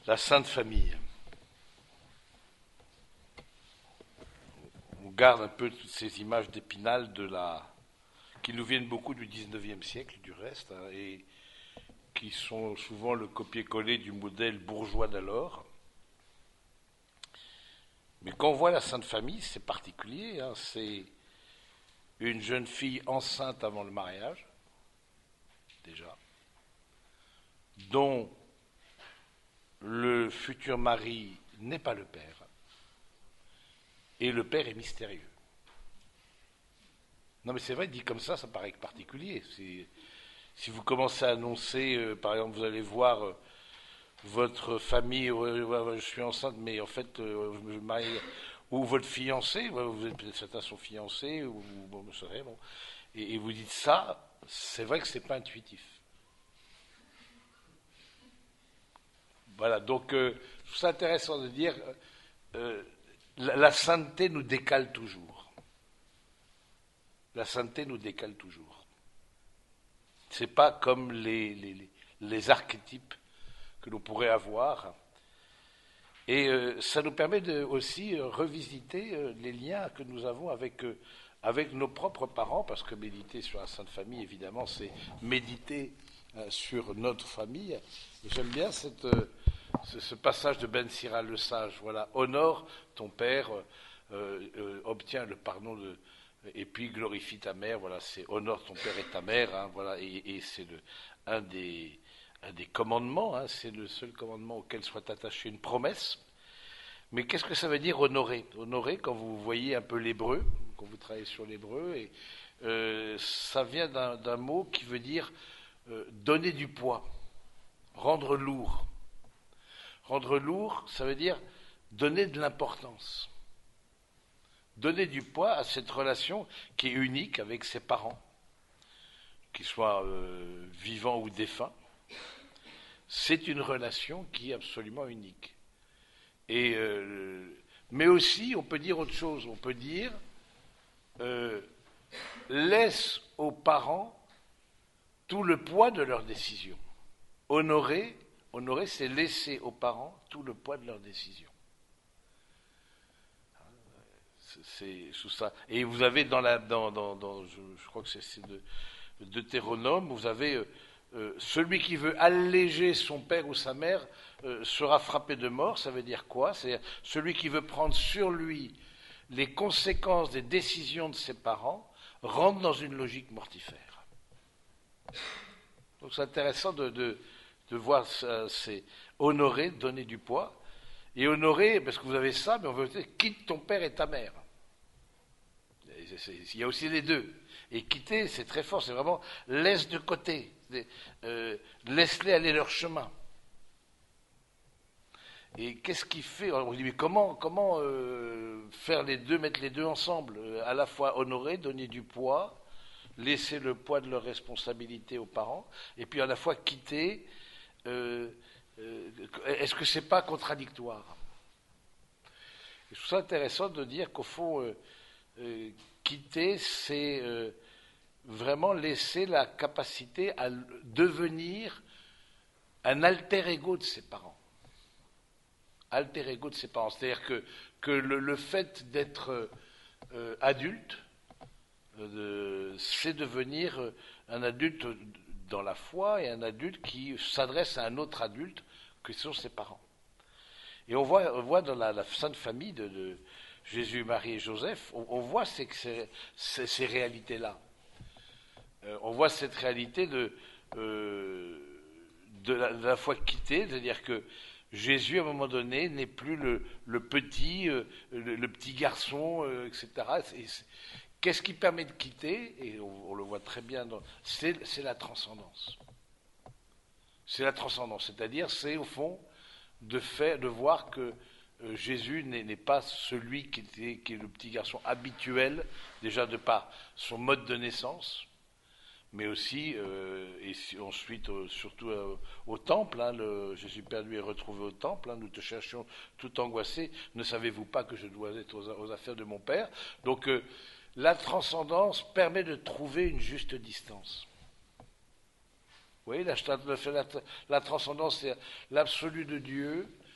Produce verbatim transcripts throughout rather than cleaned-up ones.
La Sainte Famille. On garde un peu toutes ces images d'Épinal de la, qui nous viennent beaucoup du dix-neuvième siècle, du reste, hein, et qui sont souvent le copier-coller du modèle bourgeois d'alors. Mais quand on voit la Sainte Famille, c'est particulier, hein, c'est une jeune fille enceinte avant le mariage, déjà, dont le futur mari n'est pas le père, et le père est mystérieux. Non mais c'est vrai, dit comme ça, ça paraît particulier. C'est, si vous commencez à annoncer, euh, par exemple, vous allez voir euh, votre famille, euh, je suis enceinte, mais en fait, euh, je me marie, ou votre fiancé, vous êtes peut-être certains sont fiancés, ou bon, vous savez, bon, et, et vous dites ça, c'est vrai que c'est pas intuitif. Voilà, donc euh, je trouve ça intéressant de dire euh, la, la sainteté nous décale toujours. La sainteté nous décale toujours. C'est pas comme les, les, les archétypes que l'on pourrait avoir. Et euh, ça nous permet de aussi euh, revisiter euh, les liens que nous avons avec, euh, avec nos propres parents, parce que méditer sur la Sainte Famille, évidemment, c'est méditer euh, sur notre famille. Et j'aime bien cette, euh, ce, ce passage de Ben Sira le Sage. Voilà, honore ton père, euh, euh, obtiens le pardon de, et puis glorifie ta mère. Voilà, c'est honore ton père et ta mère. Hein, voilà, et, et c'est le, un des un des commandements, hein, c'est le seul commandement auquel soit attachée une promesse. Mais qu'est-ce que ça veut dire honorer ? Honorer, quand vous voyez un peu l'hébreu, quand vous travaillez sur l'hébreu, et, euh, ça vient d'un, d'un mot qui veut dire euh, donner du poids, rendre lourd. Rendre lourd, ça veut dire donner de l'importance. Donner du poids à cette relation qui est unique avec ses parents, qu'ils soient euh, vivants ou défunts. C'est une relation qui est absolument unique. Et, euh, mais aussi, on peut dire autre chose. On peut dire, euh, laisse aux parents tout le poids de leurs décisions. Honorer, honorer, c'est laisser aux parents tout le poids de leurs décisions. C'est sous ça. Et vous avez dans la, dans, dans, dans je, je crois que c'est, c'est de, de Deutéronome, vous avez euh, Euh, celui qui veut alléger son père ou sa mère euh, sera frappé de mort. Ça veut dire quoi ? C'est celui qui veut prendre sur lui les conséquences des décisions de ses parents rentre dans une logique mortifère. Donc c'est intéressant de, de, de voir ça, c'est honorer, donner du poids, et honorer, parce que vous avez ça, mais on veut dire quitte ton père et ta mère. Et c'est, il y a aussi les deux. Et quitter, c'est très fort, c'est vraiment laisse de côté, euh, laisse-les aller leur chemin. Et qu'est-ce qui fait ? On dit, mais comment, comment euh, faire les deux, mettre les deux ensemble ? À la fois honorer, donner du poids, laisser le poids de leur responsabilité aux parents, et puis à la fois quitter. Euh, euh, est-ce que c'est pas contradictoire ? Je trouve ça intéressant de dire qu'au fond, euh, euh, quitter, c'est euh, vraiment laisser la capacité à devenir un alter ego de ses parents. Alter ego de ses parents. C'est-à-dire que, que le, le fait d'être euh, adulte, euh, c'est devenir un adulte dans la foi et un adulte qui s'adresse à un autre adulte que sont ses parents. Et on voit, on voit dans la, la Sainte Famille de, de Jésus, Marie et Joseph, on, on voit ces, ces, ces, ces réalités-là. Euh, on voit cette réalité de, euh, de, la, de la foi quittée, c'est-à-dire que Jésus, à un moment donné, n'est plus le, le petit, euh, le, le petit garçon, euh, et cetera. Et qu'est-ce qui permet de quitter ? Et on, on le voit très bien, dans, c'est, c'est la transcendance. C'est la transcendance, c'est-à-dire, c'est au fond de faire, de voir que Euh, Jésus n'est, n'est pas celui qui, était, qui est le petit garçon habituel, déjà de par son mode de naissance, mais aussi, euh, et si, ensuite, euh, surtout euh, au temple, hein, le, Jésus perdu est retrouvé au temple, hein, nous te cherchions tout angoissé, ne savez-vous pas que je dois être aux, aux affaires de mon Père ? Donc euh, la transcendance permet de trouver une juste distance. Vous voyez, la, la, la, la transcendance, c'est l'absolu de Dieu,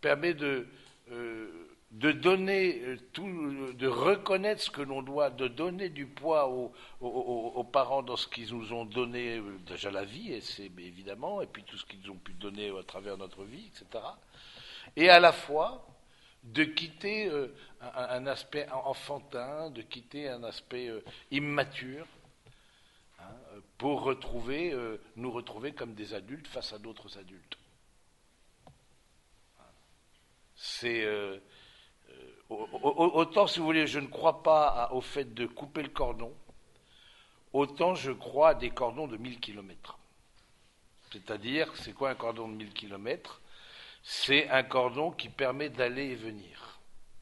permet de, euh, de donner tout, de reconnaître ce que l'on doit, de donner du poids aux, aux, aux parents dans ce qu'ils nous ont donné, déjà la vie, et c'est évidemment, et puis tout ce qu'ils ont pu donner à travers notre vie, et cetera. Et à la fois de quitter euh, un, un aspect enfantin, de quitter un aspect euh, immature, hein, pour retrouver, euh, nous retrouver comme des adultes face à d'autres adultes. C'est euh, euh, autant, si vous voulez, je ne crois pas à, au fait de couper le cordon, autant je crois à des cordons de mille kilomètres. C'est-à-dire, c'est quoi un cordon de mille kilomètres? C'est un cordon qui permet d'aller et venir.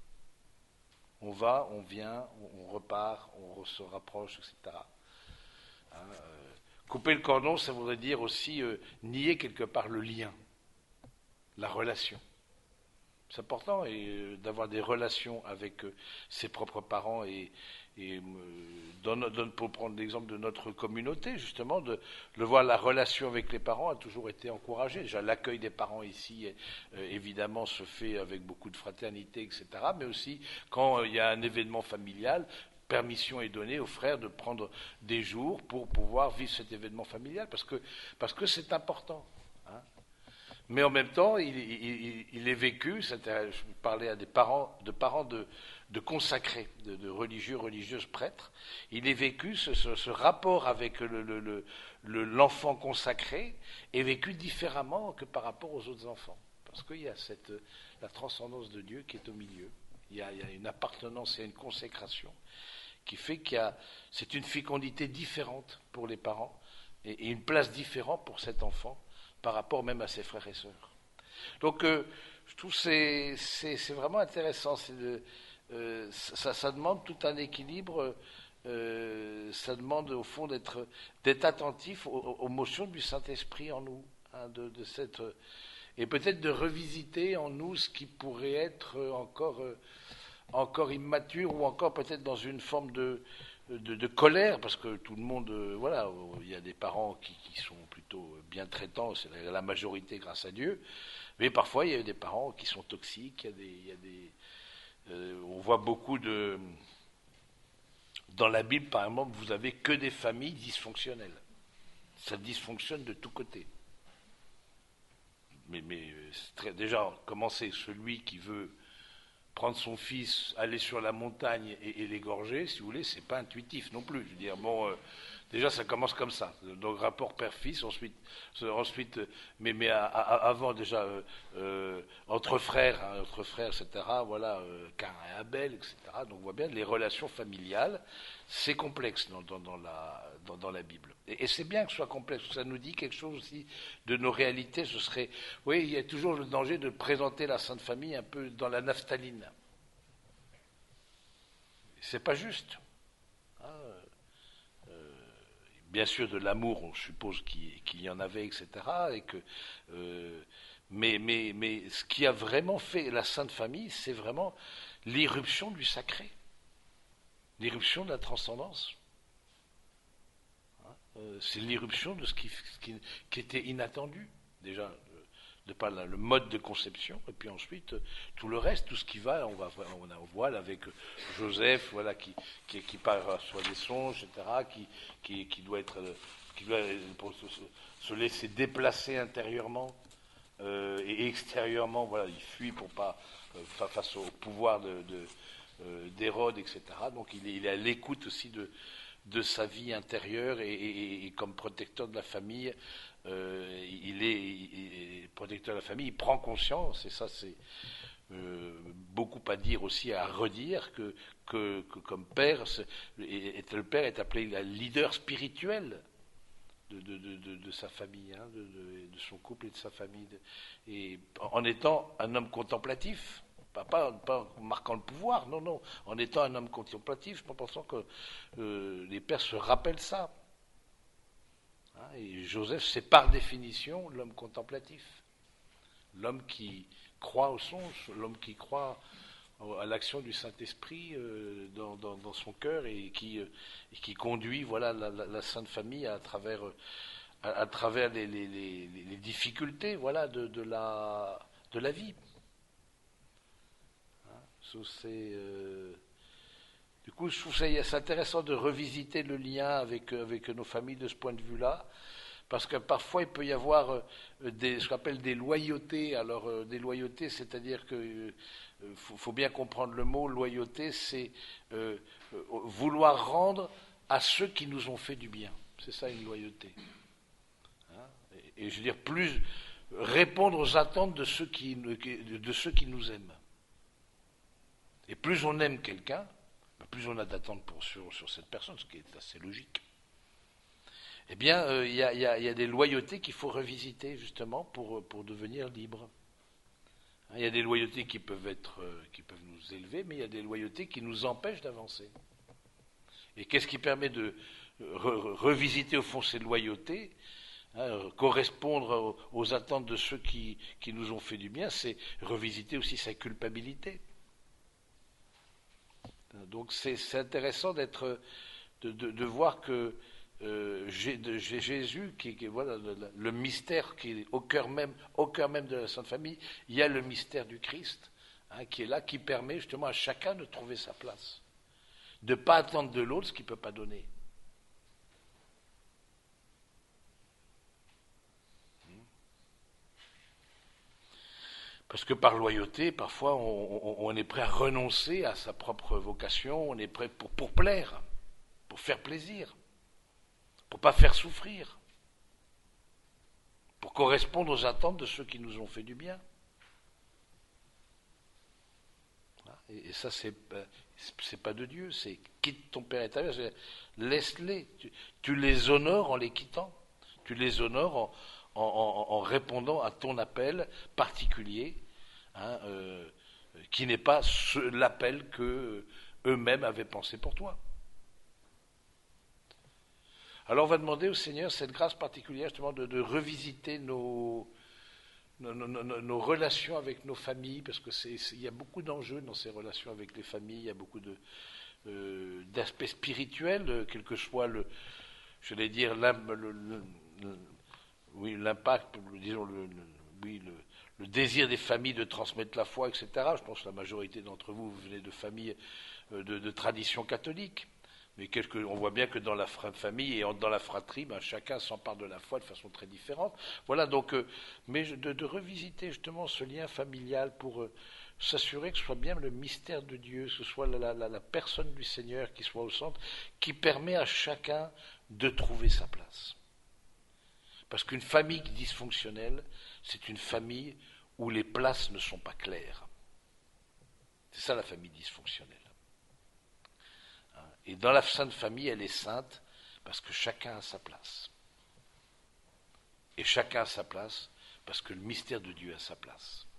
On va, on vient, on repart, on se rapproche, et cetera. Hein, euh, couper le cordon, ça voudrait dire aussi euh, nier quelque part le lien, la relation. C'est important et, euh, d'avoir des relations avec euh, ses propres parents et, et euh, dans, dans, pour prendre l'exemple de notre communauté, justement, de, de voir la relation avec les parents a toujours été encouragée. Déjà, l'accueil des parents ici, euh, évidemment, se fait avec beaucoup de fraternité, et cetera. Mais aussi, quand euh, il y a un événement familial, permission est donnée aux frères de prendre des jours pour pouvoir vivre cet événement familial, parce que parce que c'est important. Hein. Mais en même temps, il, il, il est vécu, je parlais à des parents, de parents de, de consacrés, de, de religieux, religieuses, prêtres, il est vécu, ce, ce, ce rapport avec le, le, le, le, l'enfant consacré est vécu différemment que par rapport aux autres enfants. Parce qu'il y a cette, la transcendance de Dieu qui est au milieu. Il y a, il y a une appartenance, il y a une consécration qui fait qu'il y a, c'est une fécondité différente pour les parents et, et une place différente pour cet enfant par rapport même à ses frères et sœurs. Donc, euh, je trouve que c'est, c'est, c'est vraiment intéressant. C'est de, euh, ça, ça demande tout un équilibre. Euh, ça demande au fond d'être, d'être attentif aux, aux motions du Saint-Esprit en nous, hein, de, de cette, et peut-être de revisiter en nous ce qui pourrait être encore, euh, encore immature ou encore peut-être dans une forme de De, de colère, parce que tout le monde, euh, voilà, il y a des parents qui, qui sont plutôt bien traitants, c'est la, la majorité grâce à Dieu, mais parfois il y a des parents qui sont toxiques, il y a des, il y a des euh, on voit beaucoup de, dans la Bible par exemple, vous avez que des familles dysfonctionnelles, ça dysfonctionne de tous côtés. Mais, mais c'est très, déjà, comment c'est celui qui veut prendre son fils, aller sur la montagne et, et l'égorger, si vous voulez, c'est pas intuitif non plus. Je veux dire, bon, euh, déjà ça commence comme ça. Donc rapport père-fils, ensuite, ensuite, mais mais à, à, avant déjà euh, euh, entre frères, hein, entre frères, et cetera. Voilà, euh, Cain et Abel, et cetera. Donc on voit bien les relations familiales, c'est complexe dans, dans, dans la dans, dans la Bible. Et, et c'est bien que ce soit complexe. Ça nous dit quelque chose aussi de nos réalités. Ce serait, oui, il y a toujours le danger de présenter la Sainte Famille un peu dans la naphtaline. C'est pas juste. Hein, euh, bien sûr, de l'amour, on suppose qu'il, qu'il y en avait, et cetera. Et que, euh, mais, mais, mais ce qui a vraiment fait la Sainte Famille, c'est vraiment l'irruption du sacré, l'irruption de la transcendance. Hein, euh, c'est l'irruption de ce qui, ce qui, qui était inattendu, déjà. De par la, le mode de conception, et puis ensuite tout le reste, tout ce qui va, on va on, a, on voit là, avec Joseph, voilà, qui, qui, qui part sur des songes, et cetera, qui, qui, qui doit être, qui doit pour se, se laisser déplacer intérieurement euh, et extérieurement, voilà, il fuit pour pas euh, face au pouvoir de, de euh, d'Hérode, et cetera. Donc il est, il est à l'écoute aussi de de sa vie intérieure et, et, et comme protecteur de la famille. Euh, il, est, il est protecteur de la famille, il prend conscience, et ça c'est euh, beaucoup à dire aussi, à redire, que, que, que comme père, et, le père est appelé le leader spirituel de, de, de, de, de sa famille, hein, de, de, de son couple et de sa famille, et en étant un homme contemplatif. Pas, pas, pas en marquant le pouvoir, non, non, en étant un homme contemplatif, en pensant que euh, les pères se rappellent ça. Et Joseph, c'est par définition l'homme contemplatif, l'homme qui croit au songe, l'homme qui croit à l'action du Saint-Esprit euh, dans, dans, dans son cœur et qui, euh, et qui conduit, voilà, la, la, la Sainte Famille à travers, à, à travers les, les, les, les difficultés, voilà, de, de, la, de la vie. c'est, euh, du coup, je trouve ça c'est intéressant de revisiter le lien avec, avec nos familles de ce point de vue-là, parce que parfois il peut y avoir euh, des, ce qu'on appelle des loyautés. Alors, euh, des loyautés, c'est-à-dire que euh, faut, faut bien comprendre le mot loyauté, c'est euh, euh, vouloir rendre à ceux qui nous ont fait du bien. C'est ça une loyauté. Hein, et, et je veux dire, plus répondre aux attentes de ceux qui, de ceux qui nous aiment. Et plus on aime quelqu'un, plus on a d'attentes pour, sur, sur cette personne, ce qui est assez logique. Eh bien, il euh, y, y, y a des loyautés qu'il faut revisiter, justement, pour, pour devenir libre. Il y a des loyautés qui peuvent, être, euh, qui peuvent nous élever, mais il y a des loyautés qui nous empêchent d'avancer. Et qu'est-ce qui permet de re, revisiter, au fond, ces loyautés, hein, correspondre aux, aux attentes de ceux qui, qui nous ont fait du bien, c'est revisiter aussi sa culpabilité. Donc c'est, c'est intéressant d'être, de, de, de voir que euh, j'ai, de, j'ai Jésus, qui, qui voilà le, le mystère qui est au cœur même, au cœur même de la Sainte Famille, il y a le mystère du Christ, hein, qui est là, qui permet justement à chacun de trouver sa place, de ne pas attendre de l'autre ce qu'il ne peut pas donner. Parce que par loyauté, parfois, on, on, on est prêt à renoncer à sa propre vocation, on est prêt pour, pour plaire, pour faire plaisir, pour ne pas faire souffrir, pour correspondre aux attentes de ceux qui nous ont fait du bien. Et, et ça, c'est, c'est pas de Dieu, c'est quitte ton père et ta mère, laisse-les. Tu, tu les honores en les quittant, tu les honores en, en, en, en répondant à ton appel particulier, hein, euh, qui n'est pas ce, l'appel que eux-mêmes avaient pensé pour toi. Alors on va demander au Seigneur cette grâce particulière justement de, de revisiter nos, nos, nos, nos, nos relations avec nos familles, parce que c'est, c'est, il y a beaucoup d'enjeux dans ces relations avec les familles, il y a beaucoup de, euh, d'aspects spirituels, quel que soit le, je vais dire, le, le, le, oui, l'impact, disons, le, le, oui, le, le désir des familles de transmettre la foi, et cetera. Je pense que la majorité d'entre vous, vous venez de familles de, de tradition catholique. Mais quelque, on voit bien que dans la famille et dans la fratrie, ben, chacun s'empare de la foi de façon très différente. Voilà, donc, euh, mais de, de revisiter justement ce lien familial pour euh, s'assurer que ce soit bien le mystère de Dieu, que ce soit la, la, la personne du Seigneur qui soit au centre, qui permet à chacun de trouver sa place. Parce qu'une famille dysfonctionnelle, c'est une famille où les places ne sont pas claires. C'est ça la famille dysfonctionnelle. Et dans la Sainte Famille, elle est sainte parce que chacun a sa place. Et chacun a sa place parce que le mystère de Dieu a sa place.